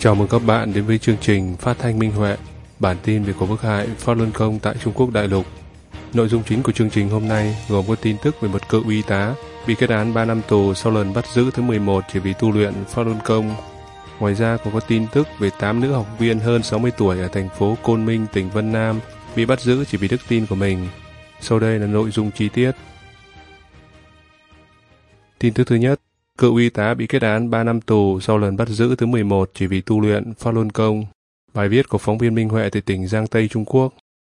Chào mừng các bạn đến với chương trình Phát thanh Minh Huệ, bản tin về cuộc bức hại Falun Gong tại Trung Quốc đại lục. Nội dung chính của chương trình hôm nay gồm có tin tức về một cựu y tá bị kết án 3 năm tù sau lần bắt giữ thứ 11 chỉ vì tu luyện Falun Gong. Ngoài ra còn có tin tức về 8 nữ học viên hơn 60 tuổi ở thành phố Côn Minh, tỉnh Vân Nam bị bắt giữ chỉ vì đức tin của mình. Sau đây là nội dung chi tiết. Tin tức thứ nhất, cựu y tá bị kết án 3 năm tù sau lần bắt giữ thứ 11 chỉ vì tu luyện Falun Gong. Bài viết của phóng viên Minh Huệ từ tỉnh Giang Tây, Trung Quốc.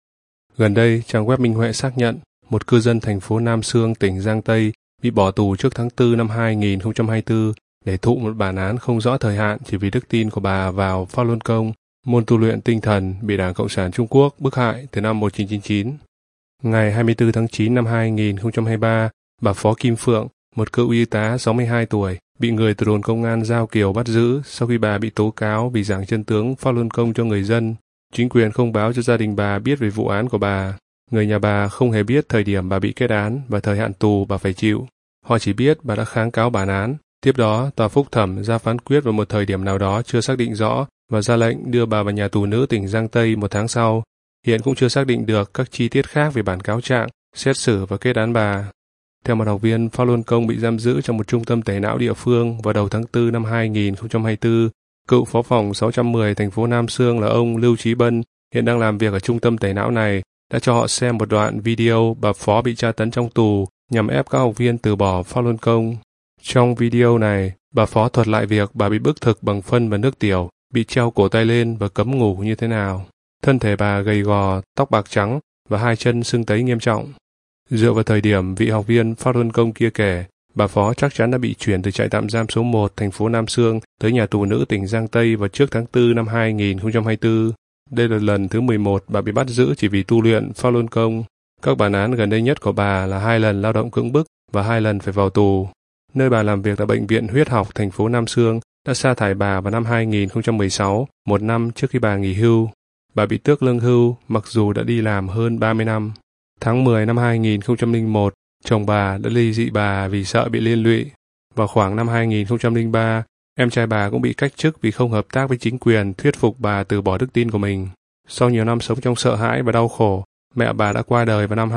Gần đây, trang web Minh Huệ xác nhận một cư dân thành phố Nam Xương, tỉnh Giang Tây bị bỏ tù trước tháng 4 năm 2024 để thụ một bản án không rõ thời hạn chỉ vì đức tin của bà vào Falun Gong, môn tu luyện tinh thần bị Đảng Cộng sản Trung Quốc bức hại từ năm 1999. Ngày 24 tháng 9 năm 2023, bà Phó Kim Phượng, một cựu y tá 62 tuổi, bị người từ đồn công an Giao Kiều bắt giữ sau khi bà bị tố cáo vì giảng chân tướng Falun Gong cho người dân. Chính quyền không báo cho gia đình bà biết về vụ án của bà. Người nhà bà không hề biết thời điểm bà bị kết án và thời hạn tù bà phải chịu. Họ chỉ biết bà đã kháng cáo bản án. Tiếp đó, tòa phúc thẩm ra phán quyết vào một thời điểm nào đó chưa xác định rõ và ra lệnh đưa bà vào nhà tù nữ tỉnh Giang Tây một tháng sau. Hiện cũng chưa xác định được các chi tiết khác về bản cáo trạng, xét xử và kết án bà. Theo một học viên, Falun Gong bị giam giữ trong một trung tâm tẩy não địa phương vào đầu tháng 4 năm 2024. Cựu phó phòng 610 thành phố Nam Xương là ông Lưu Trí Bân, hiện đang làm việc ở trung tâm tẩy não này, đã cho họ xem một đoạn video bà Phó bị tra tấn trong tù nhằm ép các học viên từ bỏ Falun Gong. Trong video này, bà Phó thuật lại việc bà bị bức thực bằng phân và nước tiểu, bị treo cổ tay lên và cấm ngủ như thế nào. Thân thể bà gầy gò, tóc bạc trắng và hai chân sưng tấy nghiêm trọng. Dựa vào thời điểm vị học viên Falun Gong kia kể, bà Phó chắc chắn đã bị chuyển từ trại tạm giam số 1 thành phố Nam Xương tới nhà tù nữ tỉnh Giang Tây vào trước tháng 4 năm 2024. Đây là lần thứ 11 bà bị bắt giữ chỉ vì tu luyện Falun Gong. Các bản án gần đây nhất của bà là 2 lần lao động cưỡng bức và 2 lần phải vào tù. Nơi bà làm việc là Bệnh viện Huyết học thành phố Nam Xương đã sa thải bà vào năm 2016, một năm trước khi bà nghỉ hưu. Bà bị tước lương hưu mặc dù đã đi làm hơn 30 năm. Tháng 10 năm 2001, chồng bà đã ly dị bà vì sợ bị liên lụy. Vào khoảng năm 2003, em trai bà cũng bị cách chức vì không hợp tác với chính quyền thuyết phục bà từ bỏ đức tin của mình. Sau nhiều năm sống trong sợ hãi và đau khổ, mẹ bà đã qua đời vào năm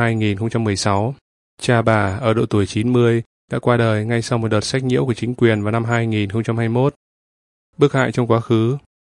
2016. Cha bà ở độ tuổi 90 đã qua đời ngay sau một đợt sách nhiễu của chính quyền vào năm 2021. Bức hại trong quá khứ.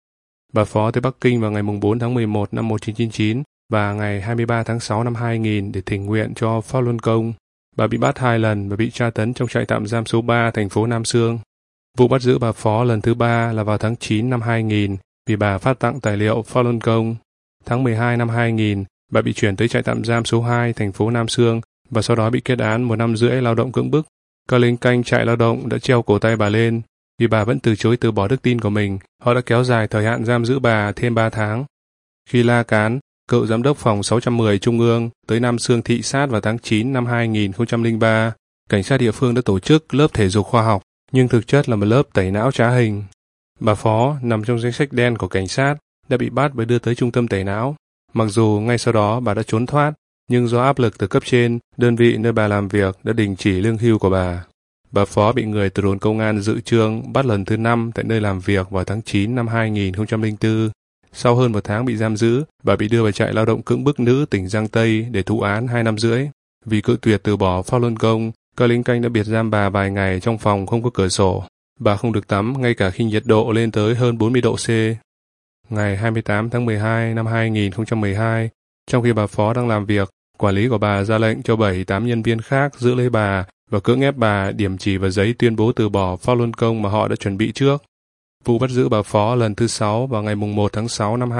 Bà Phó tới Bắc Kinh vào ngày 4 tháng 11 năm 1999 và ngày 23 tháng 6 năm 2000 để thỉnh nguyện cho Falun Gong. Bà bị bắt 2 lần và bị tra tấn trong trại tạm giam số 3 thành phố Nam Xương. Vụ bắt giữ bà Phó lần thứ 3 là vào tháng 9 năm 2000 vì bà phát tặng tài liệu Falun Gong. Tháng 12 năm 2000, bà bị chuyển tới trại tạm giam số 2 thành phố Nam Xương và sau đó bị kết án 1 năm rưỡi lao động cưỡng bức. Các lính canh trại lao động đã treo cổ tay bà lên. Vì bà vẫn từ chối từ bỏ đức tin của mình, họ đã kéo dài thời hạn giam giữ bà thêm 3 tháng. Khi La Cán, cựu giám đốc phòng 610 Trung ương, tới Nam Xương thị sát vào tháng 9 năm 2003, cảnh sát địa phương đã tổ chức lớp thể dục khoa học, nhưng thực chất là một lớp tẩy não trá hình. Bà Phó, nằm trong danh sách đen của cảnh sát, đã bị bắt và đưa tới trung tâm tẩy não. Mặc dù ngay sau đó bà đã trốn thoát, nhưng do áp lực từ cấp trên, đơn vị nơi bà làm việc đã đình chỉ lương hưu của bà. Bà Phó bị người từ đồn công an Dự Trương bắt lần thứ 5 tại nơi làm việc vào tháng 9 năm 2004. Sau hơn 1 tháng bị giam giữ, bà bị đưa vào trại lao động cưỡng bức nữ tỉnh Giang Tây để thụ án 2 năm rưỡi. Vì cự tuyệt từ bỏ Falun Gong, các lính canh đã biệt giam bà vài ngày trong phòng không có cửa sổ. Bà không được tắm ngay cả khi nhiệt độ lên tới hơn 40 độ C. Ngày 28 tháng 12 năm 2012, trong khi bà Phó đang làm việc, quản lý của bà ra lệnh cho 7-8 nhân viên khác giữ lấy bà và cưỡng ép bà điểm chỉ vào giấy tuyên bố từ bỏ Falun Gong mà họ đã chuẩn bị trước. Vụ bắt giữ bà Phó lần thứ 6 vào ngày 1 tháng 6 năm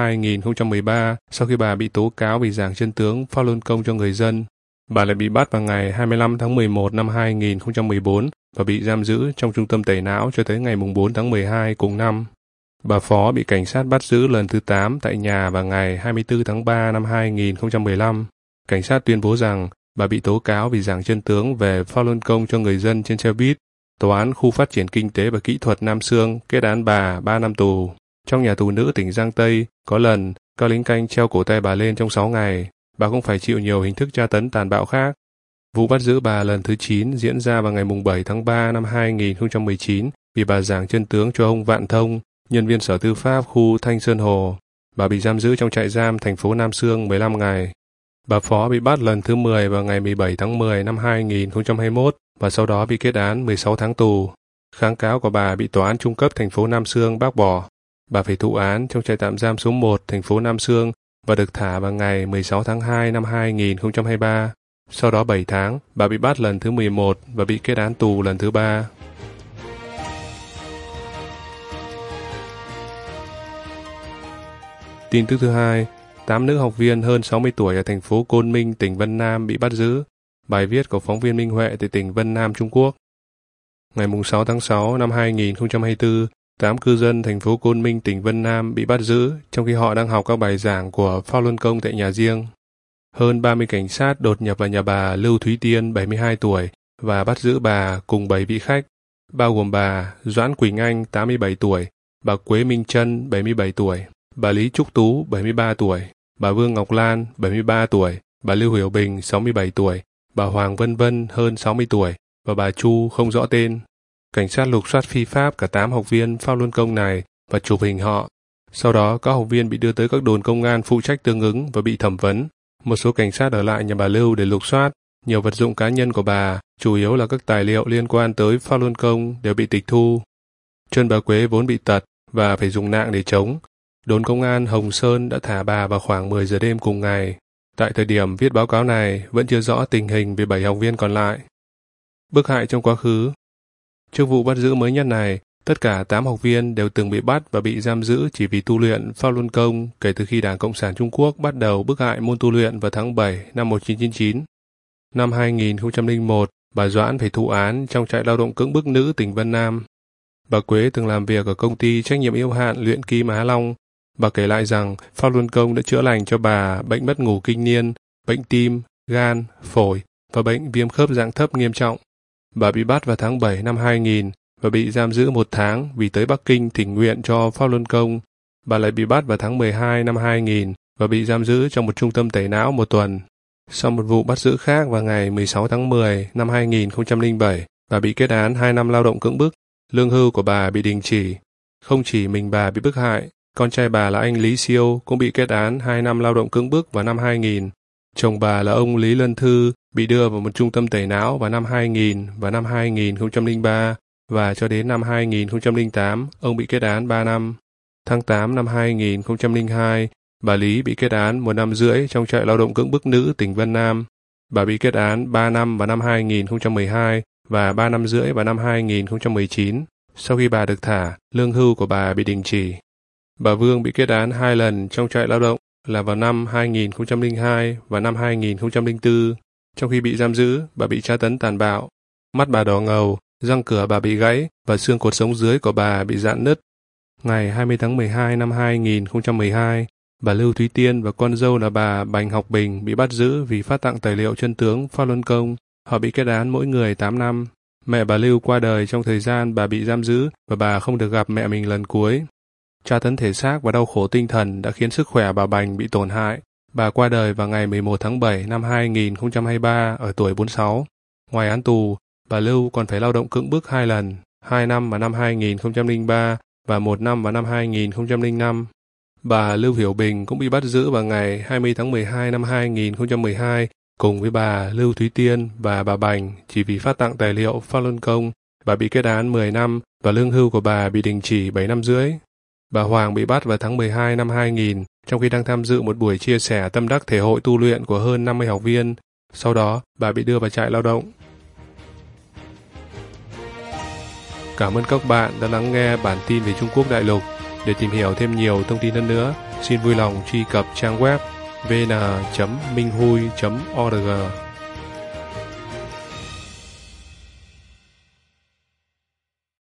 2013 sau khi bà bị tố cáo vì giảng chân tướng Falun Gong cho người dân. Bà lại bị bắt vào ngày 25 tháng 11 năm 2014 và bị giam giữ trong trung tâm tẩy não cho tới ngày 4 tháng 12 cùng năm. Bà Phó bị cảnh sát bắt giữ lần thứ 8 tại nhà vào ngày 24 tháng 3 năm 2015. Cảnh sát tuyên bố rằng bà bị tố cáo vì giảng chân tướng về Falun Gong cho người dân trên xe buýt. Tòa án khu phát triển kinh tế và kỹ thuật Nam Xương kết án bà 3 năm tù. Trong nhà tù nữ tỉnh Giang Tây, có lần các lính canh treo cổ tay bà lên trong 6 ngày. Bà cũng phải chịu nhiều hình thức tra tấn tàn bạo khác. Vụ bắt giữ bà lần thứ 9 diễn ra vào ngày 7 tháng 3 năm 2019 vì bà giảng chân tướng cho ông Vạn Thông, nhân viên sở tư pháp khu Thanh Sơn Hồ. Bà bị giam giữ trong trại giam thành phố Nam Xương 15 ngày. Bà Phó bị bắt lần thứ 10 vào ngày 17 tháng 10 năm 2021 và sau đó bị kết án 16 tháng tù. Kháng cáo của bà bị Tòa án Trung cấp thành phố Nam Xương bác bỏ. Bà phải thụ án trong trại tạm giam số 1 thành phố Nam Xương và được thả vào ngày 16 tháng 2 năm 2023. Sau đó 7 tháng, bà bị bắt lần thứ 11 và bị kết án tù lần thứ 3. Tin tức thứ hai, 8 nữ học viên hơn 60 tuổi ở thành phố Côn Minh, tỉnh Vân Nam bị bắt giữ. Bài viết của phóng viên Minh Huệ từ tỉnh Vân Nam, Trung Quốc. Ngày 6 tháng 6 năm 2024, 8 cư dân thành phố Côn Minh, tỉnh Vân Nam bị bắt giữ trong khi họ đang học các bài giảng của Pháp Luân Công tại nhà riêng. Hơn 30 cảnh sát đột nhập vào nhà bà Lưu Thúy Tiên, 72 tuổi, và bắt giữ bà cùng 7 vị khách, bao gồm bà Doãn Quỳnh Anh, 87 tuổi, bà Quế Minh Trân, 77 tuổi, bà Lý Trúc Tú, 73 tuổi, bà Vương Ngọc Lan, 73 tuổi, bà Lưu Hiểu Bình, 67 tuổi, bà Hoàng Vân Vân, hơn 60 tuổi, và bà Chu không rõ tên. Cảnh sát lục soát phi pháp cả 8 học viên Pháp Luân Công này và chụp hình họ. Sau đó, các học viên bị đưa tới các đồn công an phụ trách tương ứng và bị thẩm vấn. Một số cảnh sát ở lại nhà bà Lưu để lục soát. Nhiều vật dụng cá nhân của bà, chủ yếu là các tài liệu liên quan tới Pháp Luân Công, đều bị tịch thu. Chân bà Quế vốn bị tật và phải dùng nạng để chống. Đồn công an Hồng Sơn đã thả bà vào khoảng 10 giờ đêm cùng ngày. Tại thời điểm viết báo cáo này, vẫn chưa rõ tình hình về 7 học viên còn lại. Bức hại trong quá khứ. Trước vụ bắt giữ mới nhất này, tất cả 8 học viên đều từng bị bắt và bị giam giữ chỉ vì tu luyện Pháp Luân Công kể từ khi Đảng Cộng sản Trung Quốc bắt đầu bức hại môn tu luyện vào tháng 7 năm 1999. Năm 2001, bà Doãn phải thụ án trong trại lao động cưỡng bức nữ tỉnh Vân Nam. Bà Quế từng làm việc ở công ty trách nhiệm hữu hạn luyện kim Á Long. Bà kể lại rằng Pháp Luân Công đã chữa lành cho bà bệnh mất ngủ kinh niên, bệnh tim, gan, phổi và bệnh viêm khớp dạng thấp nghiêm trọng. Bà bị bắt vào tháng 7 năm 2000 và bị giam giữ 1 tháng vì tới Bắc Kinh thỉnh nguyện cho Pháp Luân Công. Bà lại bị bắt vào tháng 12 năm 2000 và bị giam giữ trong một trung tâm tẩy não 1 tuần. Sau một vụ bắt giữ khác vào ngày 16 tháng 10 năm 2007, bà bị kết án 2 năm lao động cưỡng bức. Lương hưu của bà bị đình chỉ. Không chỉ mình bà bị bức hại, con trai bà là anh Lý Siêu cũng bị kết án 2 năm lao động cưỡng bức vào năm 2000. Chồng bà là ông Lý Lân Thư bị đưa vào một trung tâm tẩy não vào năm 2000 và năm 2003 và cho đến năm 2008 ông bị kết án 3 năm. Tháng 8 năm 2002, bà Lý bị kết án 1 năm rưỡi trong trại lao động cưỡng bức nữ tỉnh Vân Nam. Bà bị kết án 3 năm vào năm 2012 và 3 năm rưỡi vào năm 2019. Sau khi bà được thả, lương hưu của bà bị đình chỉ. Bà Vương bị kết án 2 lần trong trại lao động là vào năm 2002 và năm 2004. Trong khi bị giam giữ, bà bị tra tấn tàn bạo. Mắt bà đỏ ngầu, răng cửa bà bị gãy và xương cột sống dưới của bà bị rạn nứt. Ngày 20 tháng 12 năm 2012, bà Lưu Thúy Tiên và con dâu là bà Bành Học Bình bị bắt giữ vì phát tặng tài liệu chân tướng Pháp Luân Công. Họ bị kết án mỗi người 8 năm. Mẹ bà Lưu qua đời trong thời gian bà bị giam giữ và bà không được gặp mẹ mình lần cuối. Tra tấn thể xác và đau khổ tinh thần đã khiến sức khỏe bà Bành bị tổn hại. Bà qua đời vào ngày 11 tháng 7 năm 2023 ở tuổi 46. Ngoài án tù, bà Lưu còn phải lao động cưỡng bức 2 lần, 2 năm vào năm 2003 và 1 năm vào năm 2005. Bà Lưu Hiểu Bình cũng bị bắt giữ vào ngày 20 tháng 12 năm 2012 cùng với bà Lưu Thúy Tiên và bà Bành chỉ vì phát tặng tài liệu Pháp Luân Công. Bà bị kết án 10 năm và lương hưu của bà bị đình chỉ 7 năm rưỡi. Bà Hoàng bị bắt vào tháng 12 năm 2000 trong khi đang tham dự một buổi chia sẻ tâm đắc thể hội tu luyện của hơn 50 học viên. Sau đó, bà bị đưa vào trại lao động. Cảm ơn các bạn đã lắng nghe bản tin về Trung Quốc đại lục. Để tìm hiểu thêm nhiều thông tin hơn nữa, xin vui lòng truy cập trang web vn.minhui.org.